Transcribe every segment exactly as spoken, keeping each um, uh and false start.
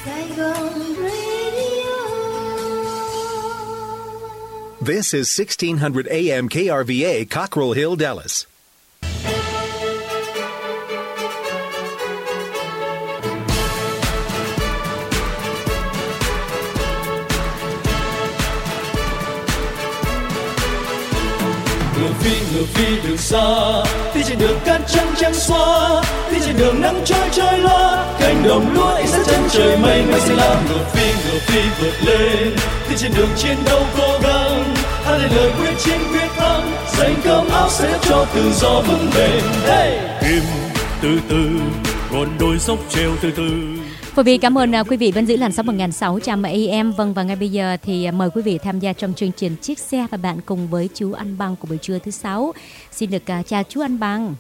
This is sixteen hundred A M K R V A, Cockrell Hill, Dallas. Ngựa phi ngựa phi đường xa, đi trên đường cát trắng trắng xóa, đi trên đường nắng trói trói loa, cánh đồng lúa ánh sáng chân trời mây mây xanh lam. Ngựa phi ngựa phi vượt lên, đi trên đường chiến đấu cố gắng, hát lên lời quyết chiến quyết thắng, giành cơm áo sẽ cho tự do vững bền. Hey! Kim từ từ, còn đôi dốc treo từ từ. Phổ Bi cảm ơn uh, quý vị vẫn giữ làn sóng một nghìn sáu trăm A M. Vâng, và ngay bây giờ thì uh, mời quý vị tham gia trong chương trình Chiếc Xe và bạn cùng với chú Anh Bằng của buổi trưa thứ sáu. Xin được uh, chào chú Anh Bằng.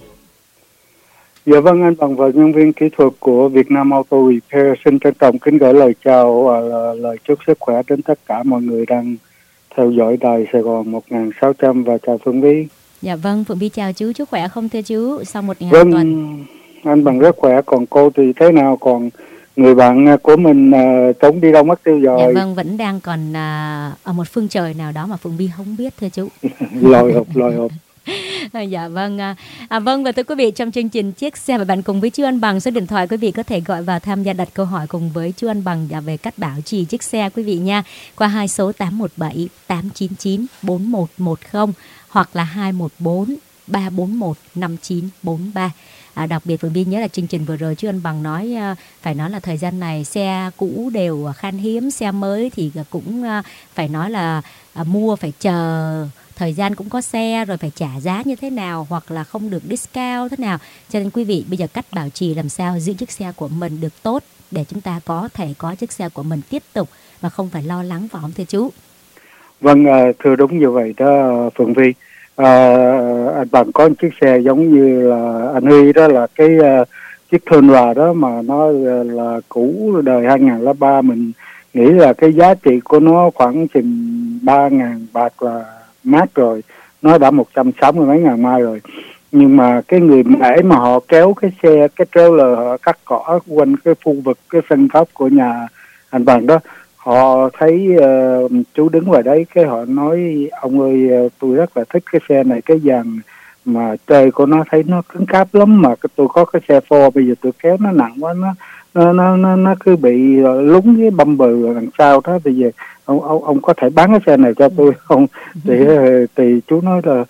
Dạ vâng, anh Bằng và nhân viên kỹ thuật của Việt Nam Auto Repair xin trân trọng kính gửi lời chào và uh, lời chúc sức khỏe đến tất cả mọi người đang theo dõi đài Sài Gòn một nghìn sáu trăm và chào Phượng Bi. Dạ vâng, Phượng Bi chào chú, chú khỏe không thưa chú sau một ngày vâng, tuần? Anh Bằng rất khỏe, còn cô thì thế nào, còn người bạn của mình uh, trốn đi đâu mất tiêu rồi? Dạ vâng, vẫn đang còn uh, ở một phương trời nào đó mà Phượng Bi không biết thưa chú. Lòi hộp, lòi hộp. Dạ vâng, à, vâng và thưa quý vị, trong chương trình Chiếc Xe và bạn cùng với chú Anh Bằng, số điện thoại quý vị có thể gọi vào tham gia đặt câu hỏi cùng với chú Anh Bằng về cách bảo trì chiếc xe quý vị nha, qua hai số tám một bảy tám chín chín bốn một một không hoặc là hai một bốn ba bốn một năm chín bốn ba. À, đặc biệt Phượng Bi nhớ là chương trình vừa rồi chú Anh Bằng nói uh, phải nói là thời gian này xe cũ đều khan hiếm, xe mới thì cũng uh, phải nói là uh, mua phải chờ thời gian cũng có xe rồi phải trả giá như thế nào hoặc là không được discount thế nào. Cho nên quý vị bây giờ cách bảo trì làm sao giữ chiếc xe của mình được tốt để chúng ta có thể có chiếc xe của mình tiếp tục mà không phải lo lắng phải không thưa chú? Vâng, thưa đúng như vậy đó Phượng Vi. À, anh Bằng có một chiếc xe giống như là anh Huy đó, là cái uh, chiếc Tundra đó mà nó uh, là cũ đời hai nghìn lẻ ba, mình nghĩ là cái giá trị của nó khoảng chừng ba ngàn bạc là mát rồi, nó đã một trăm sáu mươi mấy ngàn mai rồi. Nhưng mà cái người mẹ mà họ kéo cái xe, cái trailer họ cắt cỏ quanh cái khu vực cái sân góc của nhà anh Bằng đó, họ thấy uh, chú đứng ngoài đấy, cái họ nói ông ơi, uh, tôi rất là thích cái xe này, cái dàn mà chơi của nó thấy nó cứng cáp lắm, mà tôi có cái xe Ford bây giờ tôi kéo nó nặng quá, nó nó nó nó, nó cứ bị lúng cái bumper đằng sau đó, bây giờ ông ông ông có thể bán cái xe này cho tôi không? Thì thì chú nói là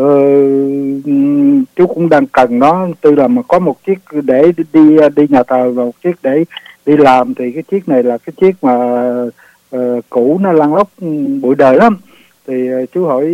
uh, chú cũng đang cần nó, tuy là mà có một chiếc để đi đi nhà thờ và một chiếc để đi làm, thì cái chiếc này là cái chiếc mà uh, cũ, nó lăn lóc bụi đời lắm. Thì uh, chú hỏi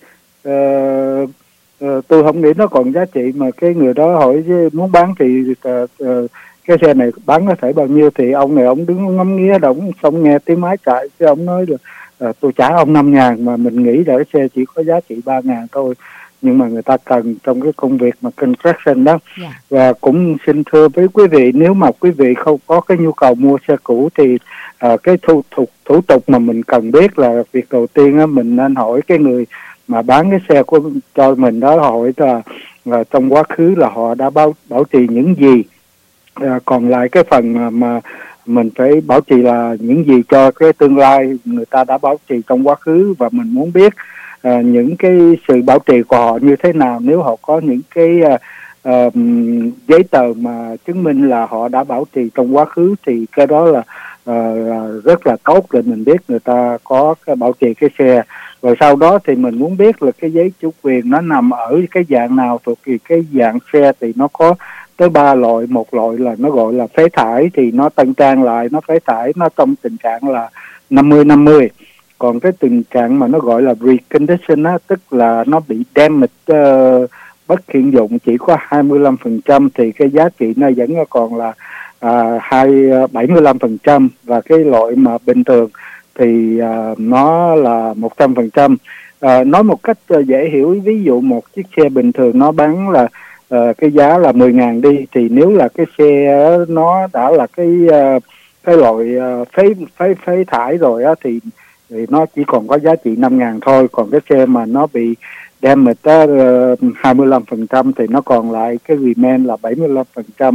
uh, uh, tôi không nghĩ nó còn giá trị, mà cái người đó hỏi muốn bán thì uh, uh, cái xe này bán có thể bao nhiêu, thì ông này ông đứng ngắm nghía đống xong nghe tiếng máy chạy, chứ ông nói là uh, tôi trả ông năm ngàn, mà mình nghĩ là cái xe chỉ có giá trị ba ngàn thôi, nhưng mà người ta cần trong cái công việc mà construction đó. Yeah. Và cũng xin thưa với quý vị, nếu mà quý vị không có cái nhu cầu mua xe cũ thì uh, cái thủ, thủ, thủ tục mà mình cần biết là việc đầu tiên á, mình nên hỏi cái người mà bán cái xe của cho mình đó, hỏi là uh, trong quá khứ là họ đã bảo, bảo trì những gì. Uh, còn lại cái phần mà, mà mình phải bảo trì là những gì cho cái tương lai người ta đã bảo trì trong quá khứ, và mình muốn biết À, những cái sự bảo trì của họ như thế nào. Nếu họ có những cái uh, uh, giấy tờ mà chứng minh là họ đã bảo trì trong quá khứ thì cái đó là uh, rất là tốt, để mình biết người ta có cái bảo trì cái xe. Rồi sau đó thì mình muốn biết là cái giấy chủ quyền nó nằm ở cái dạng nào, thuộc vì cái dạng xe thì nó có tới ba loại. Một loại là nó gọi là phế thải, thì nó tân trang lại, nó phế thải, nó trong tình trạng là năm mươi năm mươi. Còn cái tình trạng mà nó gọi là recondition á, tức là nó bị damage, uh, bất hiện dụng, chỉ có hai mươi lăm phần trăm, thì cái giá trị nó vẫn còn là uh, hai bảy mươi lăm phần trăm, và cái loại mà bình thường thì uh, nó là một trăm phần trăm. Uh, nói một cách uh, dễ hiểu, ví dụ một chiếc xe bình thường nó bán là uh, cái giá là mười ngàn đi, thì nếu là cái xe nó đã là cái uh, cái loại uh, phế phế phế thải rồi á, thì thì nó chỉ còn có giá trị năm ngàn thôi. Còn cái xe mà nó bị damage uh, hai mươi lăm phần trăm thì nó còn lại cái remain là bảy mươi lăm phần trăm.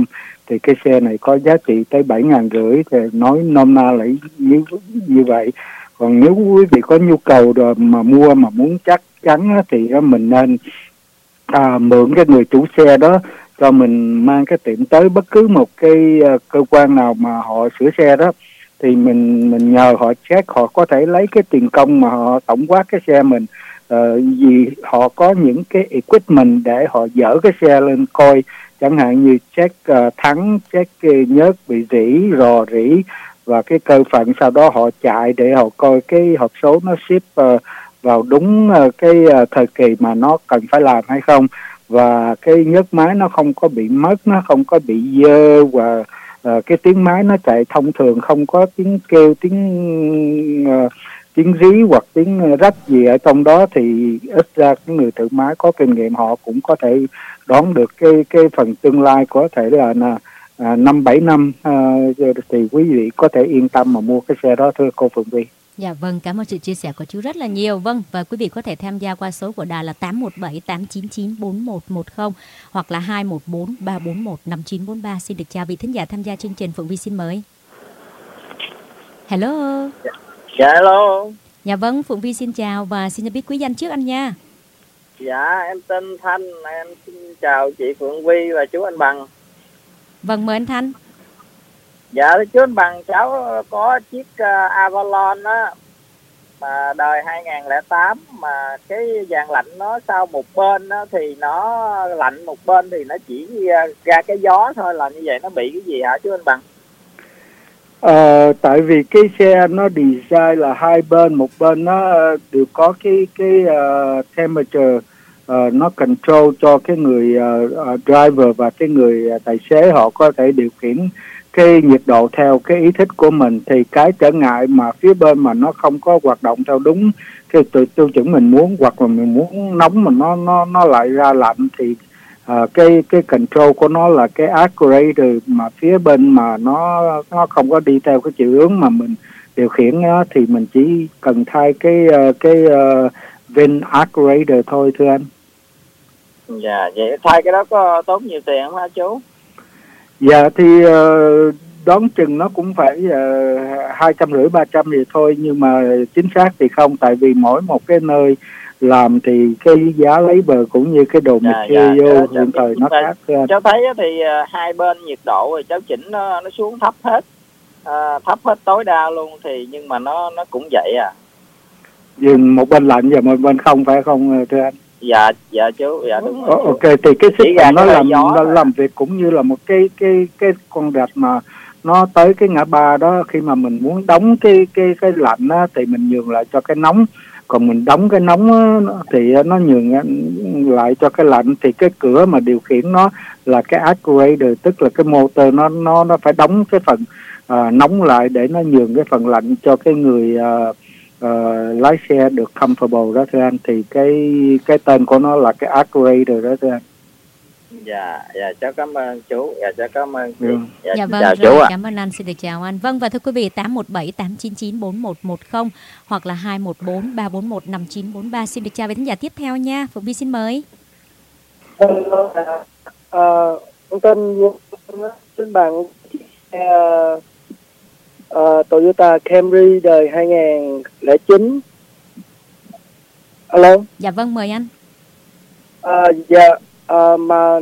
thì cái xe này có giá trị tới bảy ngàn rưỡi, thì nói nôm na lại như như vậy. Còn nếu quý vị có nhu cầu rồi mà mua mà muốn chắc chắn á, thì á, mình nên à, mượn cái người chủ xe đó cho mình mang cái tiệm tới bất cứ một cái uh, cơ quan nào mà họ sửa xe đó, thì mình mình nhờ họ check, họ có thể lấy cái tiền công mà họ tổng quát cái xe mình, uh, vì họ có những cái equipment để họ dỡ cái xe lên coi, chẳng hạn như check uh, thắng, check cái nhớt bị rỉ, rò rỉ và cái cơ phận, sau đó họ chạy để họ coi cái hộp số nó ship uh, vào đúng uh, cái uh, thời kỳ mà nó cần phải làm hay không, và cái nhớt máy nó không có bị mất, nó không có bị dơ, và uh, cái tiếng máy nó chạy thông thường, không có tiếng kêu, tiếng uh, tiếng rí hoặc tiếng rách gì ở trong đó, thì ít ra cái người thợ máy có kinh nghiệm họ cũng có thể đoán được cái cái phần tương lai có thể là à, năm bảy năm, à, thì quý vị có thể yên tâm mà mua cái xe đó, thưa cô Phượng Vy. Dạ vâng, cảm ơn sự chia sẻ của chú rất là nhiều. Vâng, và quý vị có thể tham gia qua số của đài là tám một bảy tám chín chín bốn một một không hoặc là hai một bốn ba bốn một năm chín bốn ba. Xin được chào vị thính giả tham gia chương trình. Phượng Vy xin mời. Hello. Dạ hello. Dạ vâng, Phượng Vy xin chào và xin cho biết quý danh trước anh nha. Dạ em tên Thanh, em xin chào chị Phượng Vy và chú anh Bằng. Vâng, mời anh Thanh. Dạ chú anh Bằng, cháu có chiếc uh, Avalon á, mà đời hai không không tám, mà cái dàn lạnh nó sau một bên á, thì nó lạnh một bên thì nó chỉ uh, ra cái gió thôi, là như vậy nó bị cái gì hả chú anh Bằng? Ờ, tại vì cái xe nó design là hai bên, một bên nó đều có cái cái uh, temperature, uh, nó control cho cái người uh, uh, driver và cái người uh, tài xế, họ có thể điều khiển cái nhiệt độ theo cái ý thích của mình. Thì cái trở ngại mà phía bên mà nó không có hoạt động theo đúng cái tiêu chuẩn mình muốn, hoặc là mình muốn nóng mà nó nó nó lại ra lạnh, thì À, cái cái control của nó là cái actuator mà phía bên mà nó nó không có đi theo cái chiều hướng mà mình điều khiển nó, thì mình chỉ cần thay cái cái uh, vent actuator thôi, thưa anh. Dạ, vậy thay cái đó có tốn nhiều tiền không hả chú? Dạ thì uh, đoán chừng nó cũng phải hai trăm rưỡi ba trăm gì thôi, nhưng mà chính xác thì không, tại vì mỗi một cái nơi làm thì cái giá lấy bờ cũng như cái đồ dạ, material dạ, hiện thời nó khác. Cháu thấy thì uh, hai bên nhiệt độ rồi cháu chỉnh nó, nó xuống thấp hết, uh, thấp hết tối đa luôn, thì nhưng mà nó nó cũng vậy à. Dừng một bên lạnh và một bên không, phải không thưa anh? Dạ dạ chú, dạ đúng rồi. Ok, thì cái system nó làm nó làm việc cũng như là một cái cái cái con rạch mà nó tới cái ngã ba đó, khi mà mình muốn đóng cái cái cái lạnh á, thì mình nhường lại cho cái nóng, còn mình đóng cái nóng á, thì nó nhường lại cho cái lạnh. Thì cái cửa mà điều khiển nó là cái actuator, tức là cái motor nó nó nó phải đóng cái phần uh, nóng lại để nó nhường cái phần lạnh cho cái người uh, uh, lái xe được comfortable đó, thưa anh. Thì cái cái tên của nó là cái actuator đó, thưa anh. Dạ, dạ cháu cảm ơn chú, dạ cháu cảm ơn chị. Ừ. Dạ, dạ vâng, chào rồi, chú ạ. Cảm ơn anh, xin được chào anh. Vâng, và thưa quý vị, tám một bảy tám chín chín bốn một một không hoặc là hai một bốn ba bốn một năm chín bốn ba. Xin được chào với thính giả tiếp theo nha. Phượng Vy xin mời. Hello, uh, con tên xin bằng xe uh, Toyota Camry đời hai không không chín. Alo. Dạ vâng, mời anh. Uh, dạ, uh, mà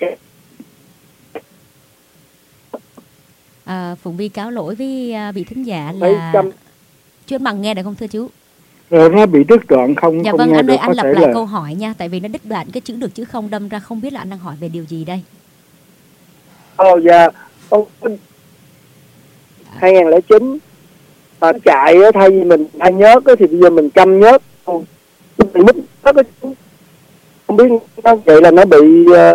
À, Phụng Vy cáo lỗi với uh, vị thính giả là trăm... chú anh Bằng nghe được không thưa chú? Rồi nó bị đứt đoạn không? Dạ không vâng, nghe anh được, ơi, anh lặp lại là... câu hỏi nha, tại vì nó đứt đoạn cái chữ được chữ không, đâm ra không biết là anh đang hỏi về điều gì đây. Ồ oh, dạ, ông hai không không chín mà chạy thay vì mình thay nhớt thì bây giờ mình chăm nhớt, bị mất nhớt, không biết nó vậy là nó bị uh...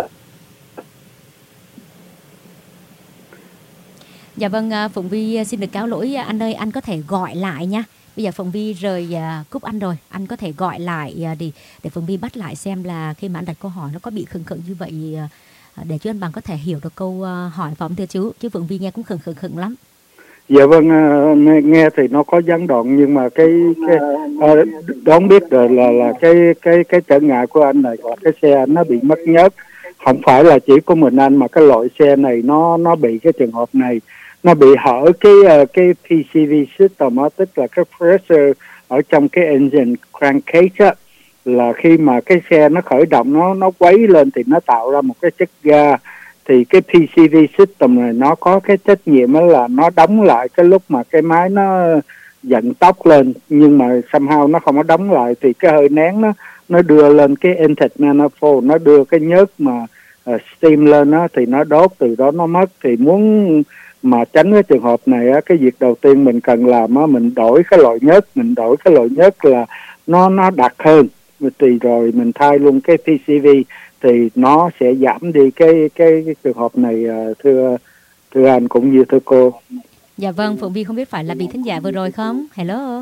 Dạ vâng, Phụng Vy xin được cáo lỗi anh ơi, anh có thể gọi lại nha. Bây giờ Phụng Vy rời uh, cúp anh rồi, anh có thể gọi lại uh, để để Phụng Vy bắt lại xem là khi mà anh đặt câu hỏi nó có bị khựng khựng như vậy, uh, để chú anh Bằng có thể hiểu được câu uh, hỏi phải không thưa chú? Chứ Phụng Vy nghe cũng khựng khựng khựng lắm. Dạ vâng, uh, nghe, nghe thì nó có gián đoạn, nhưng mà cái cái uh, đoán biết rồi là là cái cái cái trở ngại của anh này là cái xe nó bị mất nhớt, không phải là chỉ có mình anh mà cái loại xe này nó nó bị cái trường hợp này, nó bị hở cái uh, cái pê xê vê system đó, tức là cái pressure ở trong cái engine crankcase á, là khi mà cái xe nó khởi động nó nó quấy lên thì nó tạo ra một cái chất ga, thì cái pê xê vê system này nó có cái trách nhiệm đó là nó đóng lại cái lúc mà cái máy nó dẫn tốc lên, nhưng mà somehow nó không có đóng lại thì cái hơi nén nó nó đưa lên cái intake manifold, nó đưa cái nhớt mà uh, steam lên đó, thì nó đốt, từ đó nó mất. Thì muốn mà tránh cái trường hợp này á, cái việc đầu tiên mình cần làm á, mình đổi cái loại nhớt, mình đổi cái loại nhớt là nó nó đặc hơn, thì rồi mình thay luôn cái pê xê vê thì nó sẽ giảm đi cái cái, cái trường hợp này, thưa thưa anh cũng như thưa cô. Dạ vâng, Phượng Vi không biết phải là vị thính giả vừa rồi không? Hello.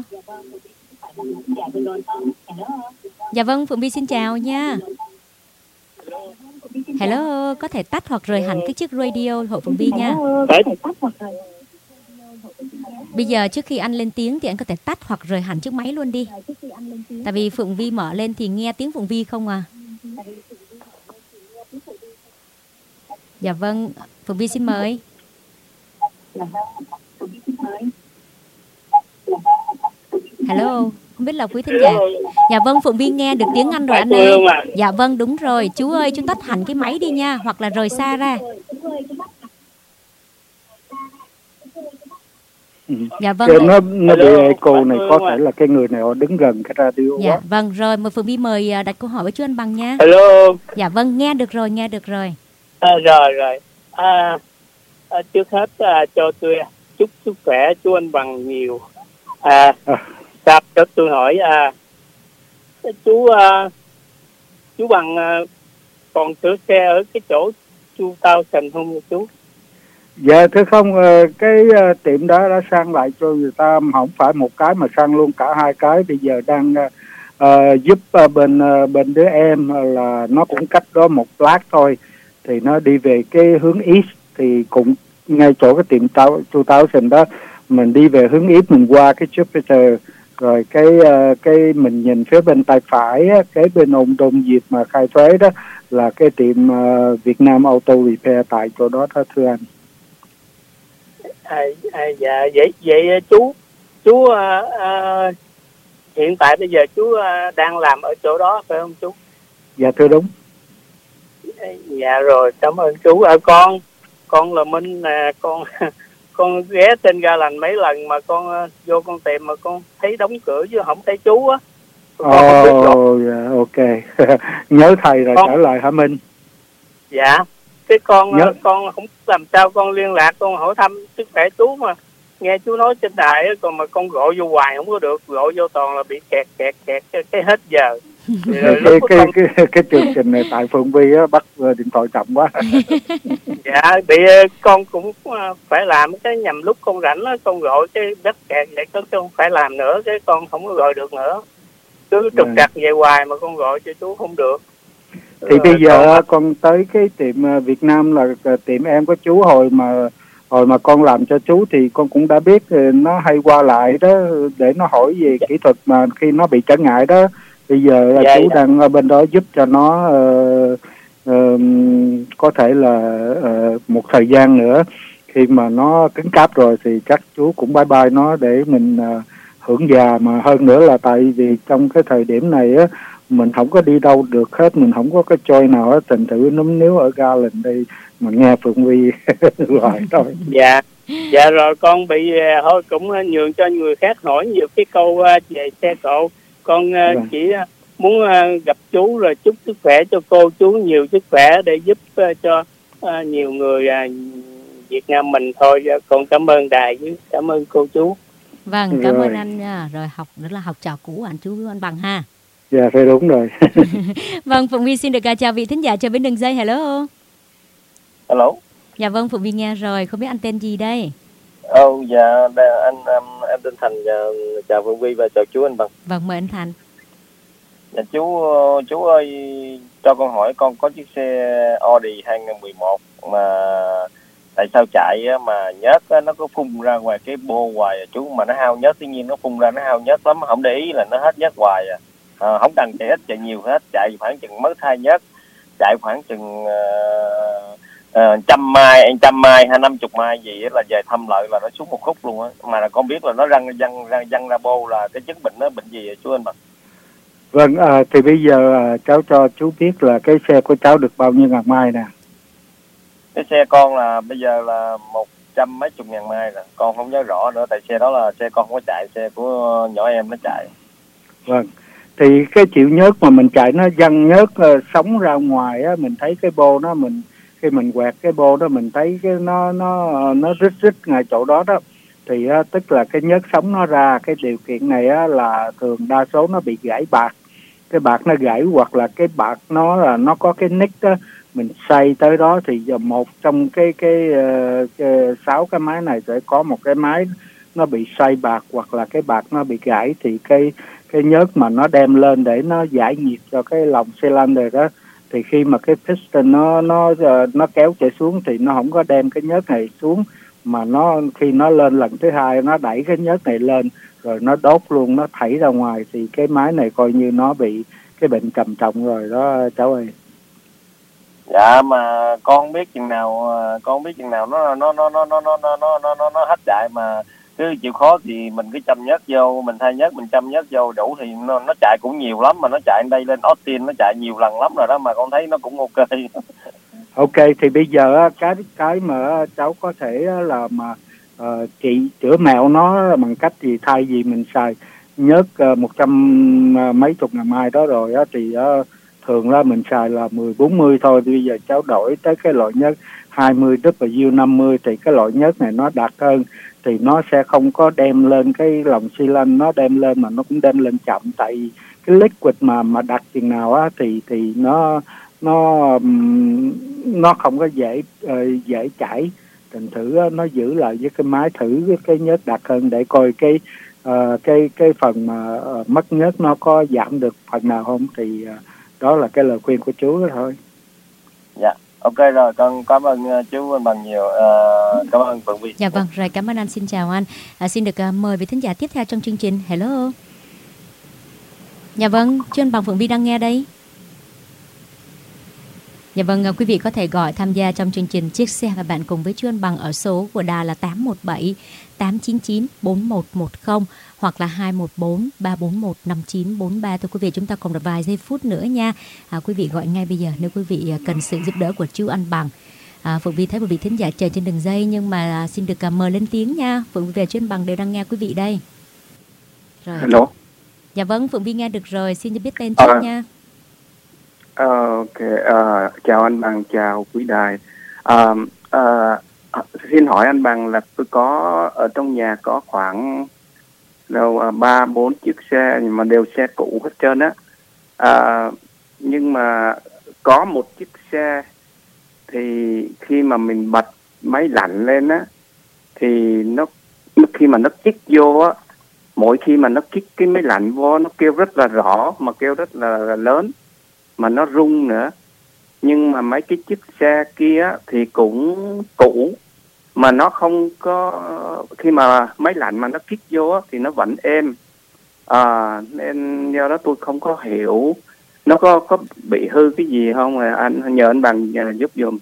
Dạ vâng, Phượng Vi xin chào nha. Hello, có thể tắt hoặc rời hẳn cái chiếc radio hộ Phượng Vi nha. Bây giờ trước khi anh lên tiếng thì anh có thể tắt hoặc rời hẳn chiếc máy luôn đi. Tại vì Phượng Vi mở lên thì nghe tiếng Phượng Vi không à. Dạ vâng, Phượng Vi xin mời. Hello, không biết là quý thính giả. Dạ vâng, Phượng Vi nghe được tiếng anh rồi anh ơi. Dạ vâng, đúng rồi. Chú ơi, chú tắt hẳn cái máy đi nha, hoặc là rời xa ra. Dạ vâng. Nó nó bị echo này, có thể là cái người này họ đứng gần cái radio. Dạ quá. vâng, rồi mời Phượng Vi mời đặt câu hỏi với chú Anh Bằng nha. Hello. Dạ vâng, nghe được rồi, nghe được rồi. À, rồi rồi. À, à, trước hết à, cho tôi chúc sức khỏe chú Anh Bằng nhiều. À, à. cho tôi hỏi à, chú à, chú Bằng à, còn sửa xe ở cái chỗ Chu Tao Sành không chú? Dạ thưa không, cái uh, tiệm đó đã sang lại cho người ta, không phải một cái mà sang luôn cả hai cái. Bây giờ đang uh, giúp uh, bên uh, bên đứa em là nó cũng cách đó một lát thôi, thì nó đi về cái hướng east, thì cũng ngay chỗ cái tiệm tao Chu Tao Sành đó, mình đi về hướng east, mình qua cái Jupiter, rồi cái uh, cái mình nhìn phía bên tay phải á, cái bên ông Đông Diệp mà khai thuế đó là cái tiệm uh, Việt Nam Auto Repair tại chỗ đó đó thưa anh. À, à, dạ vậy vậy chú chú à, à, hiện tại bây giờ chú à, đang làm ở chỗ đó phải không chú? Dạ thưa đúng. Dạ rồi, cảm ơn chú. À, con con là Minh nè, con con ghé trên Ga Lành mấy lần mà con uh, vô con tìm mà con thấy đóng cửa chứ không thấy chú á. Ồ, oh, yeah, ok. Nhớ thầy rồi con... trở lại hả Minh? Dạ. Cái con Nhớ. con không làm sao con liên lạc, con hỏi thăm sức khỏe chú mà nghe chú nói trên đài, còn mà con gọi vô hoài không có được, gọi vô toàn là bị kẹt kẹt kẹt cái, cái hết giờ. Rồi cái cái, con... cái cái cái chương trình này tại Phượng Vi á bắt điện thoại chậm quá. Dạ bị con cũng phải làm cái nhằm lúc con rảnh á, con gọi cái đất kẹt vậy con không phải làm nữa, cái con không có gọi được nữa, cứ trục trặc về hoài mà con gọi cho chú không được. Thì bây giờ con... con tới cái tiệm Việt Nam là tiệm em của chú, hồi mà hồi mà con làm cho chú thì con cũng đã biết nó hay qua lại đó để nó hỏi về kỹ thuật mà khi nó bị trở ngại đó. Bây giờ là dạ, chú dạ. đang ở bên đó giúp cho nó uh, uh, có thể là uh, một thời gian nữa, khi mà nó cứng cáp rồi thì chắc chú cũng bye bye nó để mình uh, hưởng già. Mà hơn nữa là tại vì trong cái thời điểm này á, mình không có đi đâu được hết, mình không có cái chơi nào hết, thành thử núm níu ở Ga Lành đây mà nghe Phượng Vi hoài thôi. Dạ, dạ rồi con bị thôi cũng nhường cho người khác hỏi nhiều cái câu về xe cộ. Con dạ. chỉ muốn gặp chú rồi chúc sức khỏe cho cô chú nhiều sức khỏe để giúp cho nhiều người Việt Nam mình thôi. Con cảm ơn đài với cảm ơn cô chú. Vâng, cảm rồi. ơn anh nha. Rồi học đó là học trò cũ anh chú anh Bằng ha. Dạ phải đúng rồi. Vâng, Phượng Vi xin được chào vị thính giả trên bên đường dây. Hello. Hello. Dạ vâng, Phượng Vi nghe rồi, không biết anh tên gì đây? Ồ oh, dạ anh em em tên Thành, chào Phượng Vi và chào chú anh Bằng. Vâng, mời anh Thành. Dạ chú chú ơi, cho con hỏi con có chiếc xe Audi hai không một một mà tại sao chạy mà nhớt nó có phun ra ngoài cái bô hoài à, chú, mà nó hao nhớt, tuy nhiên nó phun ra nó hao nhớt lắm, không để ý là nó hết nhớt hoài à. À, không cần chạy ít chạy nhiều hết, chạy khoảng chừng mất hai nhớt chạy khoảng chừng uh, uh, trăm mai trăm mai hay năm chục mai gì là về thăm lợi là nó xuống một khúc luôn á, mà là con biết là nó răng răng răng răng ra bô là cái chứng bệnh nó bệnh gì chú anh Bằng? Vâng, à, thì bây giờ à, cháu cho chú biết là cái xe của cháu được bao nhiêu ngàn mai nè. Cái xe con là bây giờ là một trăm mấy chục ngàn mai rồi, con không nhớ rõ nữa, tại xe đó là xe con không có chạy, xe của nhỏ em nó chạy. Vâng, thì cái chịu nhớt mà mình chạy nó văng nhớt uh, sống ra ngoài á, mình thấy cái bô nó, mình khi mình quẹt cái bô đó mình thấy cái nó nó nó rít rít ngay chỗ đó đó, thì uh, tức là cái nhớt sống nó ra. Cái điều kiện này á, là thường đa số nó bị gãy bạc, cái bạc nó gãy hoặc là cái bạc nó là nó có cái nick đó, mình xay tới đó thì một trong cái cái, uh, cái sáu cái máy này sẽ có một cái máy nó bị xay bạc hoặc là cái bạc nó bị gãy, thì cái cái nhớt mà nó đem lên để nó giải nhiệt cho cái lòng cylinder đó, thì khi mà cái piston nó nó nó kéo chạy xuống thì nó không có đem cái nhớt này xuống, mà nó khi nó lên lần thứ hai nó đẩy cái nhớt này lên rồi nó đốt luôn, nó thảy ra ngoài, thì cái máy này coi như nó bị cái bệnh trầm trọng rồi đó cháu ơi. Dạ mà con biết chừng nào con biết chừng nào nó nó nó nó nó nó nó nó nó nó hết chạy, mà cứ chịu khó thì mình cứ châm nhớt vô, mình thay nhớt mình châm nhớt vô đủ thì nó nó chạy cũng nhiều lắm, mà nó chạy đây lên Austin nó chạy nhiều lần lắm rồi đó, mà con thấy nó cũng ok. Ok, thì bây giờ cái cái mà cháu có thể là mà uh, trị chữa mẹo nó bằng cách gì, thay vì mình xài nhớt uh, một trăm mấy chục ngàn mai đó rồi á, thì uh, thường là mình xài là mười bốn mươi thôi. Bây giờ cháu đổi tới cái loại nhớt hai mươi W năm mươi, thì cái loại nhớt này nó đặc hơn, thì nó sẽ không có đem lên cái lòng xi lanh, nó đem lên mà nó cũng đem lên chậm, tại vì cái liquid mà mà đặc chừng nào á thì thì nó nó nó không có dễ uh, dễ chảy. Thành thử uh, nó giữ lại với cái máy thử cái, cái nhớt đặc hơn để coi cái uh, cái cái phần mà uh, mất nhớt nó có giảm được phần nào không, thì uh, đó là cái lời khuyên của chú đó thôi. Dạ. Ok rồi, con cảm ơn chú anh Bằng nhiều, uh, cảm ơn Phượng Vi. Dạ vâng, rồi cảm ơn anh, xin chào anh. À, xin được uh, mời vị thính giả tiếp theo trong chương trình. Hello. Dạ vâng, chú anh Bằng, Phượng Vi đang nghe đây. Dạ vâng, quý vị có thể gọi tham gia trong chương trình Chiếc Xe và Bạn cùng với chú anh Bằng ở số của đài là tám một bảy tám chín chín bốn một một không hoặc là hai một bốn ba bốn một năm chín bốn ba. Thưa quý vị, chúng ta còn được vài giây phút nữa nha. À, quý vị gọi ngay bây giờ nếu quý vị cần sự giúp đỡ của chú anh Bằng. À, Phượng Vi thấy một vị thính giả chờ trên đường dây, nhưng mà xin được mời lên tiếng nha. Phượng Vi và chú anh Bằng đều đang nghe quý vị đây. Rồi. Hello. Dạ vâng, Phượng Vi nghe được rồi, xin cho biết tên trước à. nha. Uh, ok, uh, chào anh Bằng, chào quý đài. Uh, uh, xin hỏi anh Bằng là tôi có ở trong nhà có khoảng đâu ba bốn chiếc xe mà đều xe cũ hết trơn á. Uh, nhưng mà có một chiếc xe thì khi mà mình bật máy lạnh lên á thì nó khi mà nó kích vô á, mỗi khi mà nó kích cái máy lạnh vô nó kêu rất là rõ, mà kêu rất là lớn, mà nó rung nữa. Nhưng mà mấy cái chiếc xe kia thì cũng cũ, mà nó không có, khi mà máy lạnh mà nó kích vô thì nó vẫn êm. À, nên do đó tôi không có hiểu nó có có bị hư cái gì không, rồi anh nhờ anh Bằng giúp giùm.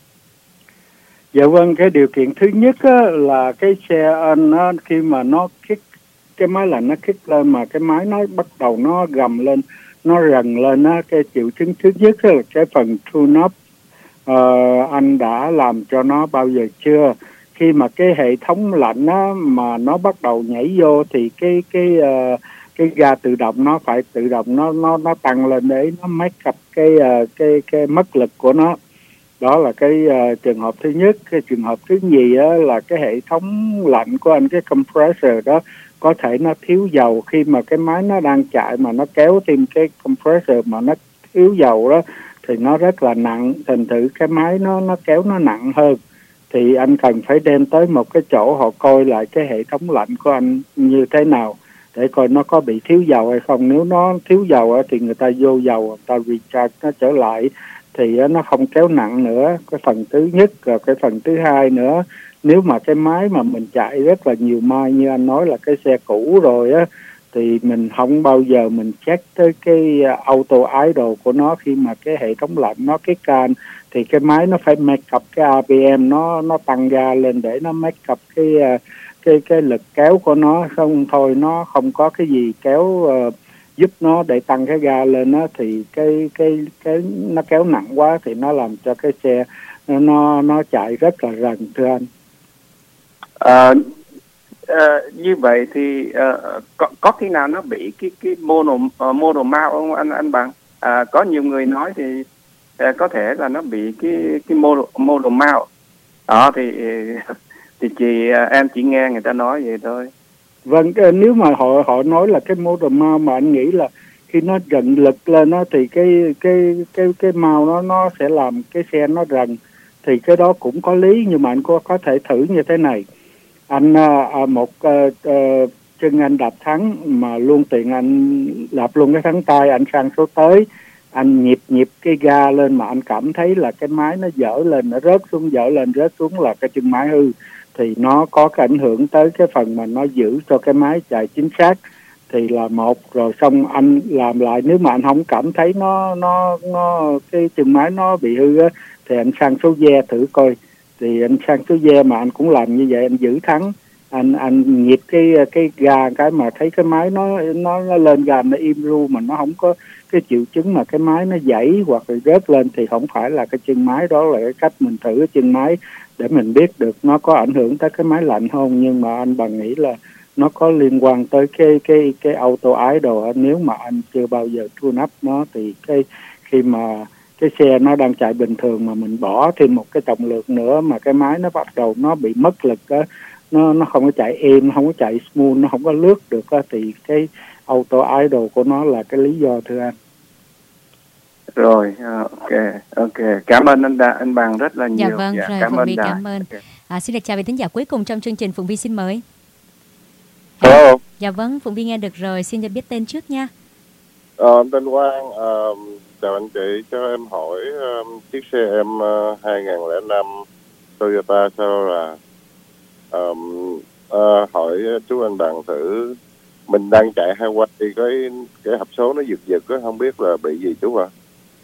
Dạ vâng, cái điều kiện thứ nhất á, là cái xe anh á, khi mà nó kích, cái máy lạnh nó kích lên mà cái máy nó bắt đầu nó gầm lên, nó rần lên á, cái triệu chứng thứ nhất là cái phần tune up. Uh, anh đã làm cho nó bao giờ chưa? Khi mà cái hệ thống lạnh á, mà nó bắt đầu nhảy vô thì cái cái uh, cái ga tự động nó phải tự động nó nó nó tăng lên để nó make up cái uh, cái cái mất lực của nó. Đó là cái uh, trường hợp thứ nhất. Cái trường hợp thứ nhì á, là cái hệ thống lạnh của anh, cái compressor đó có thể nó thiếu dầu. Khi mà cái máy nó đang chạy mà nó kéo thêm cái compressor mà nó thiếu dầu đó thì nó rất là nặng, thành thử cái máy nó nó kéo nó nặng hơn. Thì anh cần phải đem tới một cái chỗ họ coi lại cái hệ thống lạnh của anh như thế nào để coi nó có bị thiếu dầu hay không. Nếu nó thiếu dầu thì người ta vô dầu, người ta recharge nó trở lại thì nó không kéo nặng nữa. Cái phần thứ nhất. Rồi cái phần thứ hai nữa, nếu mà cái máy mà mình chạy rất là nhiều mai như anh nói là cái xe cũ rồi á, thì mình không bao giờ mình check tới cái auto idle của nó khi mà cái hệ thống lạnh nó cái can, thì cái máy nó phải make up cái rờ pê em nó nó tăng ga lên để nó make up cái cái cái lực kéo của nó, không thôi nó không có cái gì kéo uh, giúp nó để tăng cái ga lên đó, thì cái cái cái nó kéo nặng quá thì nó làm cho cái xe nó nó chạy rất là rần, thưa anh. À, à, như vậy thì à, có có khi nào nó bị cái cái mono uh, mono mount không anh anh Bằng? À, có nhiều người nói thì à, có thể là nó bị cái cái mono mono mount đó, thì thì chị em chỉ nghe người ta nói vậy thôi. Vâng, nếu mà họ họ nói là cái motor mount, mà anh nghĩ là khi nó rần lực lên nó thì cái cái cái cái mount nó nó sẽ làm cái xe nó rần, thì cái đó cũng có lý, nhưng mà anh có có thể thử như thế này. Anh à, một à, à, chân anh đạp thắng mà luôn tiện anh đạp luôn cái thắng tay, anh sang số tới anh nhịp nhịp cái ga lên mà anh cảm thấy là cái máy nó dở lên nó rớt xuống, dở lên rớt xuống là cái chân máy hư, thì nó có cái ảnh hưởng tới cái phần mà nó giữ cho cái máy chạy chính xác. Thì là một rồi xong anh làm lại, nếu mà anh không cảm thấy nó nó nó cái chân máy nó bị hư á, thì anh sang số ge thử coi. Thì anh sang số ge mà anh cũng làm như vậy, anh giữ thắng, anh anh nhịp cái cái ga cái mà thấy cái máy nó nó, nó lên ga nó im ru mà nó không có cái triệu chứng mà cái máy nó giãy hoặc là rớt lên, thì không phải là cái chân máy. Đó là cái cách mình thử cái chân máy để mình biết được nó có ảnh hưởng tới cái máy lạnh không. Nhưng mà anh Bằng nghĩ là nó có liên quan tới cái cái cái auto idle. Nếu mà anh chưa bao giờ tune up nó thì cái khi mà cái xe nó đang chạy bình thường mà mình bỏ thêm một cái trọng lượng nữa mà cái máy nó bắt đầu nó bị mất lực á, nó nó không có chạy êm, nó không có chạy smooth, nó không có lướt được á, thì cái auto idle của nó là cái lý do, thưa anh. Rồi, ok, ok. Cảm ơn anh anh Bằng rất là nhiều. Dạ vâng, dạ, rồi cảm Phụng ơn Vi đã. cảm ơn. Okay. À, xin được chào vị thính giả cuối cùng trong chương trình, Phụng Vi xin mời. Hello. Dạ vâng, Phụng Vi nghe được rồi, xin cho biết tên trước nha. Ờ, em tên Quang, ờ, chào anh chị, cho em hỏi um, chiếc xe em uh, hai nghìn lẻ năm Toyota Corolla. Um, uh, hỏi chú anh Bằng thử, mình đang chạy highway thì cái cái hộp số nó giật giật á, không biết là bị gì chú ạ? À?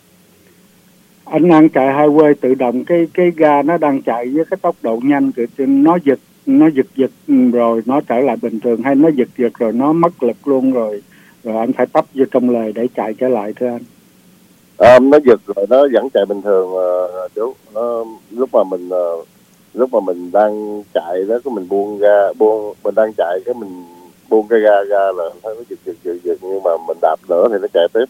Anh đang chạy highway tự động, cái cái ga nó đang chạy với cái tốc độ nhanh, nó giật nó giật giật rồi nó trở lại bình thường, hay nó giật giật rồi nó mất lực luôn rồi rồi anh phải tấp vô trong lề để chạy trở lại, thưa anh. À, nó giật rồi nó vẫn chạy bình thường uh, chú. Nó, lúc mà mình uh, lúc mà mình đang chạy đó, cái mình buông ga, buông mình đang chạy cái mình buông cái ga ga là thấy nó giật giật giật giật, nhưng mà mình đạp nữa thì nó chạy tiếp.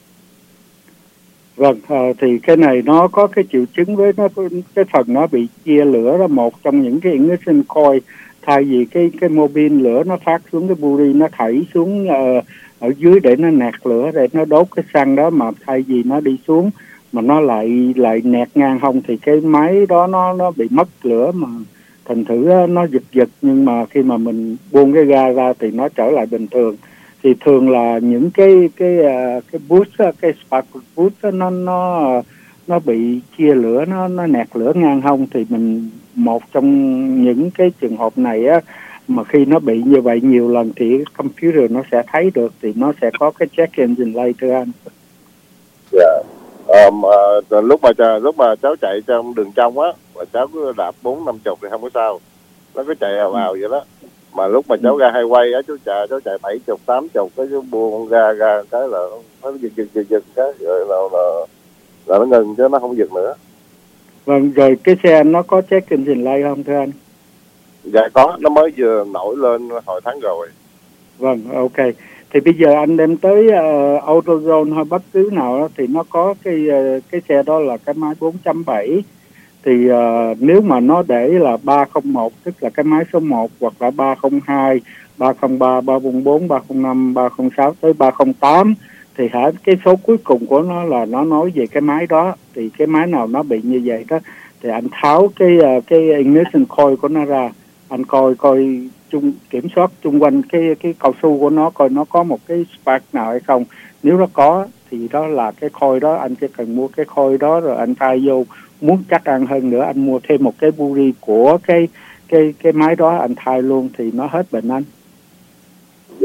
Vâng, à, thì cái này nó có cái triệu chứng với nó, cái phần nó bị chia lửa đó, một trong những cái ignition coil, thay vì cái cái mô bin lửa nó phát xuống cái buri, nó thảy xuống uh, ở dưới để nó nạt lửa để nó đốt cái xăng đó, mà thay vì nó đi xuống mà nó lại lại nẹt ngang hông, thì cái máy đó nó nó bị mất lửa, mà thành thử nó giật giật. Nhưng mà khi mà mình buông cái ga ra thì nó trở lại bình thường. Thì thường là những cái cái cái boost, cái spark boost nó nó nó bị chia lửa, nó nó nẹt lửa ngang hông, thì mình một trong những cái trường hợp này á, mà khi nó bị như vậy nhiều lần thì computer nó sẽ thấy được, thì nó sẽ có cái check engine light, thưa anh. Dạ. Yeah. Um, uh, lúc mà lúc mà cháu chạy trong đường trong á, mà cháu cứ đạp bốn năm chục thì không có sao, nó cứ chạy ào ào vậy đó. Mà lúc mà cháu ra highway á, chú chạy cháu chạy bảy chục tám chục cái chú buông ra ra cái là nó giật giật giật giật cái rồi là, là là nó ngừng chứ nó không giật nữa. Vâng, rồi cái xe nó có check engine light không, thưa anh? Dạ có, nó mới vừa nổi lên hồi tháng rồi. Vâng, ok. Thì bây giờ anh đem tới uh, AutoZone hay bất cứ nào đó, thì nó có cái uh, cái xe đó là cái máy bốn chấm bảy. Thì uh, nếu mà nó để là ba không một, tức là cái máy số một, hoặc là ba không hai, ba không ba, ba không bốn, ba không năm, ba không sáu tới ba không tám, thì hả cái số cuối cùng của nó là nó nói về cái máy đó. Thì cái máy nào nó bị như vậy đó thì anh tháo cái uh, cái ignition coil của nó ra, anh coi coi chung kiểm soát chung quanh cái cái cao su của nó, coi nó có một cái spark nào hay không. Nếu nó có thì đó là cái coil đó, anh chỉ cần mua cái coil đó rồi anh thay vô. Muốn chắc ăn hơn nữa, anh mua thêm một cái buri của cái cái cái máy đó anh thay luôn thì nó hết bệnh anh. Dạ, ok.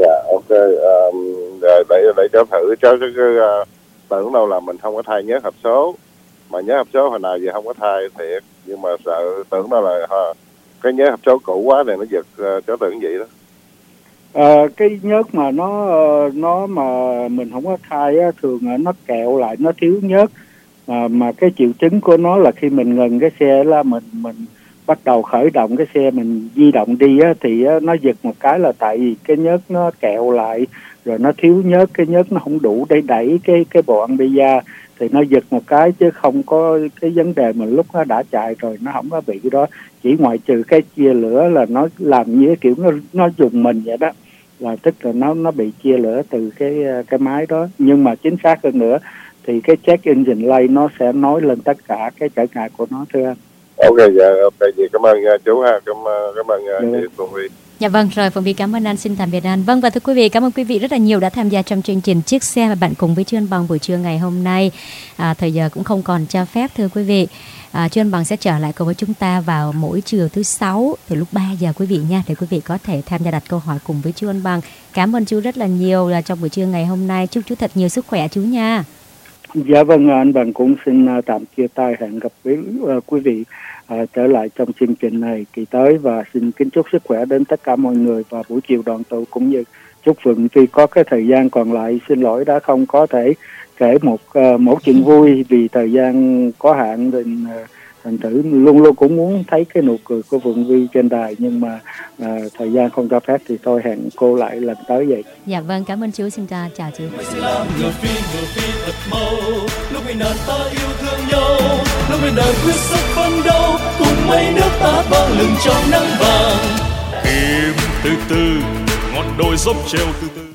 uh, để để cho thử cháu chứ uh, tưởng đâu là mình không có thay nhớ hộp số, mà nhớ hộp số hồi nào giờ không có thay thiệt, nhưng mà sợ tưởng đâu là uh, cái nhớ hộp số cũ quá này nó giật, uh, cháu tưởng vậy đó. À, cái nhớt mà nó nó mà mình không có thay á, thường nó kẹo lại, nó thiếu nhớt, mà mà cái triệu chứng của nó là khi mình ngừng cái xe là mình mình bắt đầu khởi động cái xe, mình di động đi á, thì á, nó giật một cái là tại vì cái nhớt nó kẹo lại, rồi nó thiếu nhớt, cái nhớt nó không đủ để đẩy cái cái bộ ăn bi da, thì nó giật một cái chứ không có cái vấn đề mà lúc nó đã chạy rồi nó không có bị cái đó, chỉ ngoại trừ cái chia lửa là nó làm như cái kiểu nó nó dùng mình vậy đó, là tức là nó nó bị chia lửa từ cái cái máy đó. Nhưng mà chính xác hơn nữa thì cái check engine light nó sẽ nói lên tất cả cái trở ngại của nó, thưa anh. Ok, dạ, ok, vậy cảm ơn uh, chú ha, cảm, cảm ơn uh, chị Phương Vi. Dạ vâng, rồi Phương Vi cảm ơn anh, xin tạm biệt anh. Vâng, và thưa quý vị, cảm ơn quý vị rất là nhiều đã tham gia trong chương trình Chiếc Xe và bạn cùng với Chuyên Bằng buổi trưa ngày hôm nay. À, thời giờ cũng không còn cho phép thưa quý vị. À, Chuyên Bằng sẽ trở lại cùng với chúng ta vào mỗi chiều thứ sáu từ lúc ba giờ quý vị nha, để quý vị có thể tham gia đặt câu hỏi cùng với Chuyên Bằng. Cảm ơn chú rất là nhiều là trong buổi trưa ngày hôm nay. Chúc chú thật nhiều sức khỏe chú nha. Dạ vâng, anh Bằng cũng xin tạm chia tay, hẹn gặp quý, uh, quý vị uh, trở lại trong chương trình này kỳ tới, và xin kính chúc sức khỏe đến tất cả mọi người vào buổi chiều đoàn tụ, cũng như chúc Phượng Phi có cái thời gian còn lại, xin lỗi đã không có thể kể một uh, một chuyện vui vì thời gian có hạn, thì uh, thành thử luôn luôn cũng muốn thấy cái nụ cười của Phượng Vi trên đài, nhưng mà uh, thời gian không cho phép thì tôi hẹn cô lại lần tới vậy. Dạ vâng, cảm ơn chú, xin chào, chào chú. Ngựa phi ngựa phi thật mau, lúc ngày nào ta yêu thương nhau, lúc ngày đời quyết sức phấn đấu, cùng mây nước ta vang lừng trong nắng vàng. Tìm từ từ ngọn đồi dốc treo từ từ.